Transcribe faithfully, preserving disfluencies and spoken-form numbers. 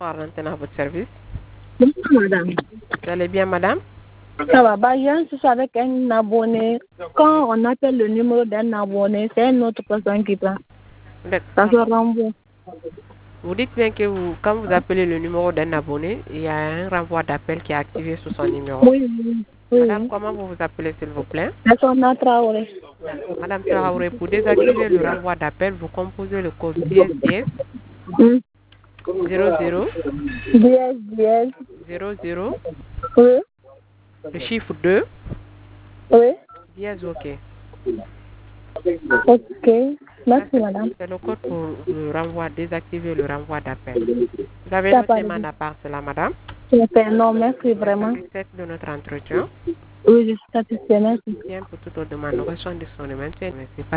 Par l'antenne à votre service. Bonjour, madame. Vous allez bien, madame? Ça va, bah, j'ai un souci avec un abonné. Quand on appelle le numéro d'un abonné, c'est une autre personne qui prend. Ça se renvoie. Vous dites bien que vous, quand vous appelez le numéro d'un abonné, il y a un renvoi d'appel qui est activé sur son numéro. Oui, oui. oui. Madame, comment vous vous appelez, s'il vous plaît? Persona Traoré. Madame Traoré, pour désactiver le renvoi d'appel, vous composez le code dièse dièse Hmm. zéro zéro Dièse, dièse. zéro zéro, Oui, le chiffre deux, oui. dièse OK. Ok. Merci, madame. C'est le code pour le renvoi, désactiver le renvoi d'appel. Vous avez Ça noté va, ma part, c'est là, madame? non, merci vraiment. Satisfaite de notre entretien. Oui, je suis satisfaite, merci. Bien, pour toute autre demande, nous restons disponibles. Merci.